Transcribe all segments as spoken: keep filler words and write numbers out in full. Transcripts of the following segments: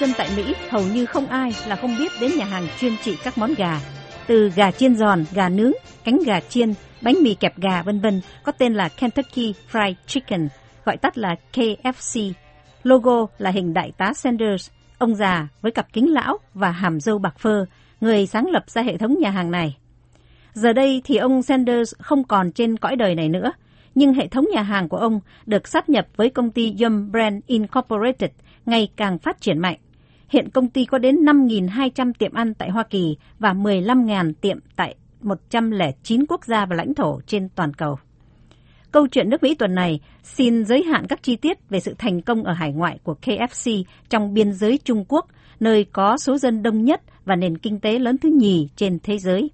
dân tại Mỹ hầu như không ai là không biết đến nhà hàng chuyên trị các món gà, từ gà chiên giòn, gà nướng, cánh gà chiên, bánh mì kẹp gà vân vân, có tên là Kentucky Fried Chicken, gọi tắt là K F C. Logo là hình đại tá Sanders, ông già với cặp kính lão và hàm râu bạc phơ, người sáng lập ra hệ thống nhà hàng này. Giờ đây thì ông Sanders không còn trên cõi đời này nữa, nhưng hệ thống nhà hàng của ông được sáp nhập với công ty Yum Brands Incorporated ngày càng phát triển mạnh. Hiện công ty có đến năm nghìn hai trăm tiệm ăn tại Hoa Kỳ và mười lăm nghìn tiệm tại một trăm lẻ chín quốc gia và lãnh thổ trên toàn cầu. Câu chuyện nước Mỹ tuần này xin giới hạn các chi tiết về sự thành công ở hải ngoại của K F C trong biên giới Trung Quốc, nơi có số dân đông nhất và nền kinh tế lớn thứ nhì trên thế giới.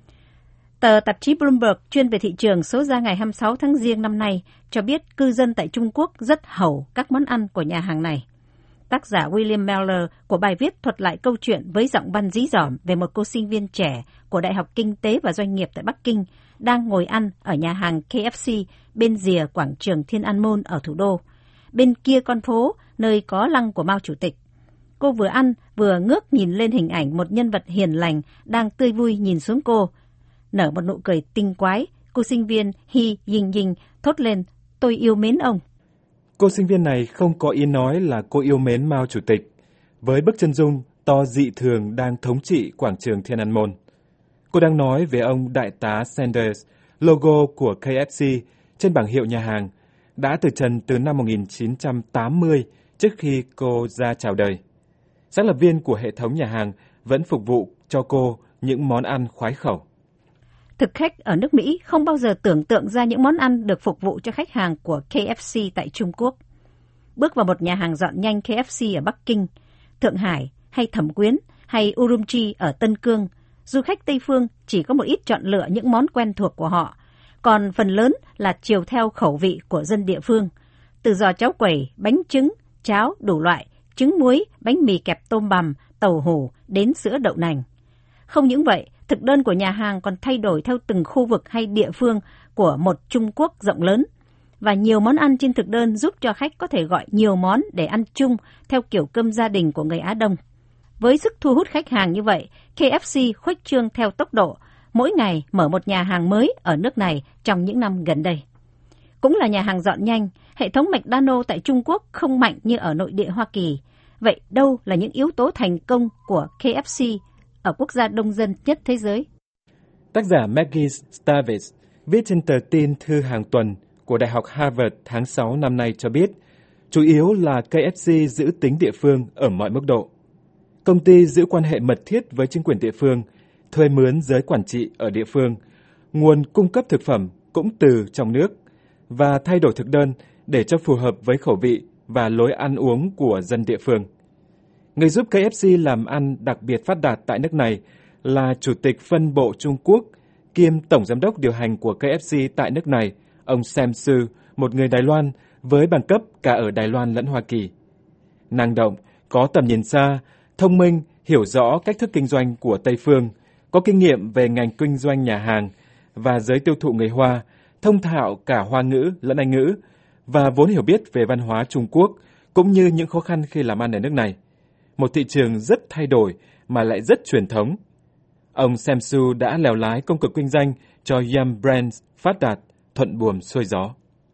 Tờ tạp chí Bloomberg chuyên về thị trường số ra ngày hai mươi sáu tháng Giêng năm nay cho biết cư dân tại Trung Quốc rất hẩu các món ăn của nhà hàng này. Tác giả William Meller của bài viết thuật lại câu chuyện với giọng văn dí dỏm về một cô sinh viên trẻ của Đại học Kinh tế và Doanh nghiệp tại Bắc Kinh đang ngồi ăn ở nhà hàng K F C bên rìa quảng trường Thiên An Môn ở thủ đô, bên kia con phố nơi có lăng của Mao Chủ tịch. Cô vừa ăn vừa ngước nhìn lên hình ảnh một nhân vật hiền lành đang tươi vui nhìn xuống cô. Nở một nụ cười tinh quái, cô sinh viên He Ying Ying thốt lên, tôi yêu mến ông. Cô sinh viên này không có ý nói là cô yêu mến Mao Chủ tịch, với bức chân dung to dị thường đang thống trị quảng trường Thiên An Môn. Cô đang nói về ông đại tá Sanders, logo của K F C trên bảng hiệu nhà hàng, đã từ trần từ năm một nghìn chín trăm tám mươi trước khi cô ra chào đời. Sáng lập viên của hệ thống nhà hàng vẫn phục vụ cho cô những món ăn khoái khẩu. Thực khách ở nước Mỹ không bao giờ tưởng tượng ra những món ăn được phục vụ cho khách hàng của K F C tại Trung Quốc. Bước vào một nhà hàng dọn nhanh K F C ở Bắc Kinh, Thượng Hải hay Thẩm Quyến hay Urumqi ở Tân Cương, du khách Tây phương chỉ có một ít chọn lựa những món quen thuộc của họ, còn phần lớn là chiều theo khẩu vị của dân địa phương, từ giò cháo quẩy, bánh trứng, cháo đủ loại, trứng muối, bánh mì kẹp tôm bằm, tàu hủ đến sữa đậu nành. Không những vậy, thực đơn của nhà hàng còn thay đổi theo từng khu vực hay địa phương của một Trung Quốc rộng lớn. Và nhiều món ăn trên thực đơn giúp cho khách có thể gọi nhiều món để ăn chung theo kiểu cơm gia đình của người Á Đông. Với sức thu hút khách hàng như vậy, K F C khuếch trương theo tốc độ, mỗi ngày mở một nhà hàng mới ở nước này trong những năm gần đây. Cũng là nhà hàng dọn nhanh, hệ thống McDonald's tại Trung Quốc không mạnh như ở nội địa Hoa Kỳ. Vậy đâu là những yếu tố thành công của K F C ở quốc gia đông dân nhất thế giới? Tác giả Maggie Stavis viết trên tờ tin thư hàng tuần của Đại học Harvard tháng sáu năm nay cho biết, chủ yếu là K F C giữ tính địa phương ở mọi mức độ. Công ty giữ quan hệ mật thiết với chính quyền địa phương, thuê mướn giới quản trị ở địa phương, nguồn cung cấp thực phẩm cũng từ trong nước, và thay đổi thực đơn để cho phù hợp với khẩu vị và lối ăn uống của dân địa phương. Người giúp K F C làm ăn đặc biệt phát đạt tại nước này là Chủ tịch phân bộ Trung Quốc, kiêm Tổng Giám đốc điều hành của K F C tại nước này, ông Sam Su, một người Đài Loan với bằng cấp cả ở Đài Loan lẫn Hoa Kỳ. Năng động, có tầm nhìn xa, thông minh, hiểu rõ cách thức kinh doanh của Tây phương, có kinh nghiệm về ngành kinh doanh nhà hàng và giới tiêu thụ người Hoa, thông thạo cả Hoa ngữ lẫn Anh ngữ, và vốn hiểu biết về văn hóa Trung Quốc, cũng như những khó khăn khi làm ăn ở nước này. Một thị trường rất thay đổi mà lại rất truyền thống. Ông Sam Su đã lèo lái công cuộc kinh doanh cho Yum Brands phát đạt, thuận buồm xuôi gió.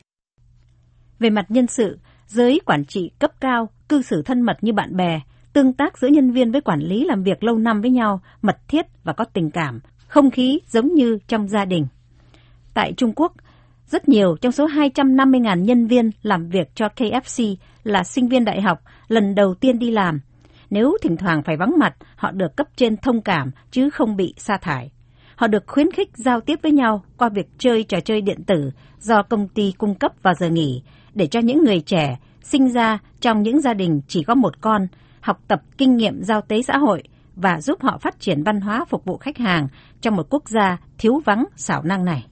Về mặt nhân sự, giới quản trị cấp cao cư xử thân mật như bạn bè, tương tác giữa nhân viên với quản lý làm việc lâu năm với nhau, mật thiết và có tình cảm, không khí giống như trong gia đình. Tại Trung Quốc, rất nhiều trong số hai trăm năm mươi nghìn nhân viên làm việc cho K F C là sinh viên đại học lần đầu tiên đi làm. Nếu thỉnh thoảng phải vắng mặt, họ được cấp trên thông cảm chứ không bị sa thải. Họ được khuyến khích giao tiếp với nhau qua việc chơi trò chơi điện tử do công ty cung cấp vào giờ nghỉ, để cho những người trẻ sinh ra trong những gia đình chỉ có một con học tập kinh nghiệm giao tế xã hội và giúp họ phát triển văn hóa phục vụ khách hàng trong một quốc gia thiếu vắng xảo năng này.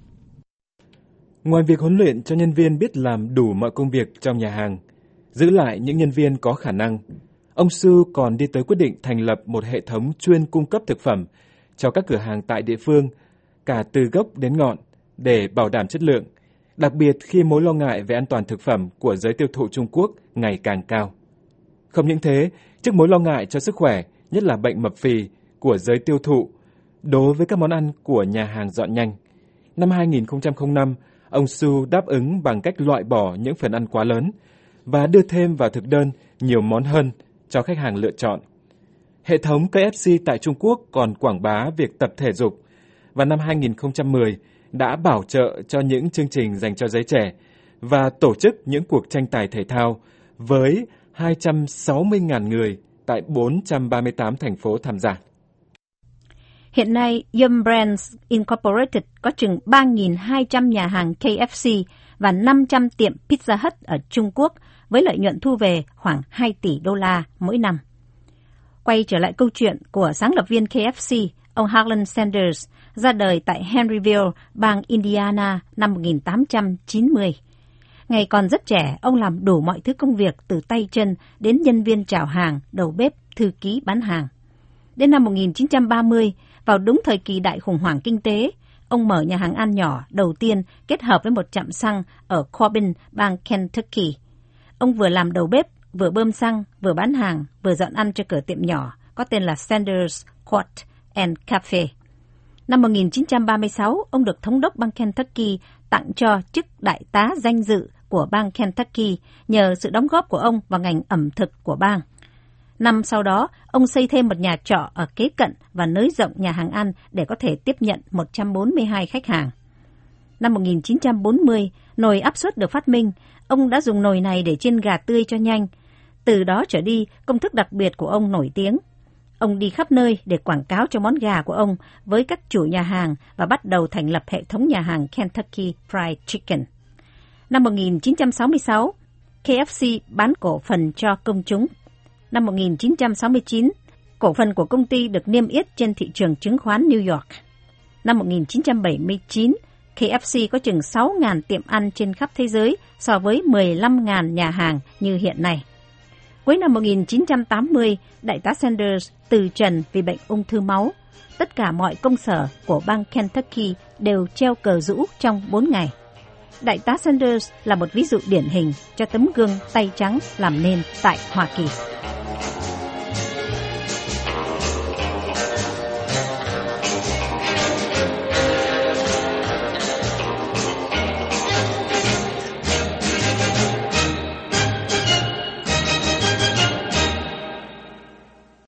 Ngoài việc huấn luyện cho nhân viên biết làm đủ mọi công việc trong nhà hàng, giữ lại những nhân viên có khả năng, ông Su còn đi tới quyết định thành lập một hệ thống chuyên cung cấp thực phẩm cho các cửa hàng tại địa phương, cả từ gốc đến ngọn, để bảo đảm chất lượng, đặc biệt khi mối lo ngại về an toàn thực phẩm của giới tiêu thụ Trung Quốc ngày càng cao. Không những thế, trước mối lo ngại cho sức khỏe, nhất là bệnh mập phì của giới tiêu thụ, đối với các món ăn của nhà hàng dọn nhanh, năm hai nghìn không trăm lẻ năm, ông Su đáp ứng bằng cách loại bỏ những phần ăn quá lớn và đưa thêm vào thực đơn nhiều món hơn cho khách hàng lựa chọn. Hệ thống ca ép xê tại Trung Quốc còn quảng bá việc tập thể dục và năm hai nghìn không trăm mười đã bảo trợ cho những chương trình dành cho giới trẻ và tổ chức những cuộc tranh tài thể thao với hai trăm sáu mươi nghìn người tại bốn trăm ba mươi tám thành phố tham gia. Hiện nay, Yum Brands Incorporated có chừng ba nghìn hai trăm nhà hàng ca ép xê và năm trăm tiệm Pizza Hut ở Trung Quốc với lợi nhuận thu về khoảng hai tỷ đô la mỗi năm. Quay trở lại câu chuyện của sáng lập viên ca ép xê, ông Harlan Sanders, ra đời tại Henryville, bang Indiana năm một nghìn tám trăm chín mươi. Ngày còn rất trẻ, ông làm đủ mọi thứ công việc từ tay chân đến nhân viên chào hàng, đầu bếp, thư ký bán hàng. Đến năm một nghìn chín trăm ba mươi, vào đúng thời kỳ đại khủng hoảng kinh tế, ông mở nhà hàng ăn nhỏ đầu tiên kết hợp với một trạm xăng ở Corbin, bang Kentucky. Ông vừa làm đầu bếp, vừa bơm xăng, vừa bán hàng, vừa dọn ăn cho cửa tiệm nhỏ có tên là Sanders Court and Cafe. Năm một nghìn chín trăm ba mươi sáu, ông được thống đốc bang Kentucky tặng cho chức đại tá danh dự của bang Kentucky nhờ sự đóng góp của ông vào ngành ẩm thực của bang. Năm sau đó, ông xây thêm một nhà trọ ở kế cận và nới rộng nhà hàng ăn để có thể tiếp nhận một trăm bốn mươi hai khách hàng. Năm một nghìn chín trăm bốn mươi, nồi áp suất được phát minh. Ông đã dùng nồi này để chiên gà tươi cho nhanh. Từ đó trở đi, công thức đặc biệt của ông nổi tiếng. Ông đi khắp nơi để quảng cáo cho món gà của ông với các chủ nhà hàng và bắt đầu thành lập hệ thống nhà hàng Kentucky Fried Chicken. Năm một nghìn chín trăm sáu mươi sáu, ca ép xê bán cổ phần cho công chúng. Năm một nghìn chín trăm sáu mươi chín, cổ phần của công ty được niêm yết trên thị trường chứng khoán New York. Năm một nghìn chín trăm bảy mươi chín, ca ép xê có chừng sáu nghìn tiệm ăn trên khắp thế giới so với mười lăm nghìn nhà hàng như hiện nay. Cuối năm một nghìn chín trăm tám mươi, đại tá Sanders từ trần vì bệnh ung thư máu. Tất cả mọi công sở của bang Kentucky đều treo cờ rũ trong bốn ngày. Đại tá Sanders là một ví dụ điển hình cho tấm gương tay trắng làm nên tại Hoa Kỳ.